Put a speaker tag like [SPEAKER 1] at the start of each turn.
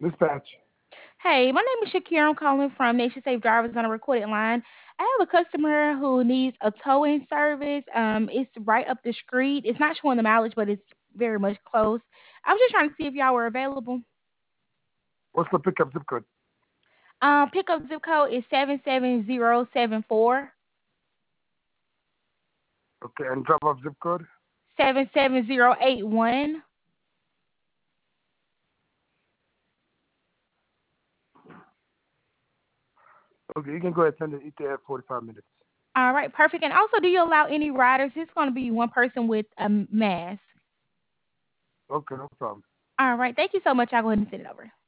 [SPEAKER 1] Dispatch.
[SPEAKER 2] Hey, my name is Shakira. I'm calling from Nation Safe Drivers on a recorded line. I have a customer who needs a towing service. It's right up the street. It's not showing the mileage, but it's very much close. I was just trying to see if y'all were available.
[SPEAKER 1] What's the pickup zip code?
[SPEAKER 2] Pickup zip code is 77074.
[SPEAKER 1] Okay, and drop off zip code?
[SPEAKER 2] 77081.
[SPEAKER 1] Okay, you can go ahead and send the ETA 45 minutes.
[SPEAKER 2] All right, perfect. And also, do you allow any riders? It's going to be one person with a mask.
[SPEAKER 1] Okay, no problem.
[SPEAKER 2] All right, thank you so much. I'll go ahead and send it over.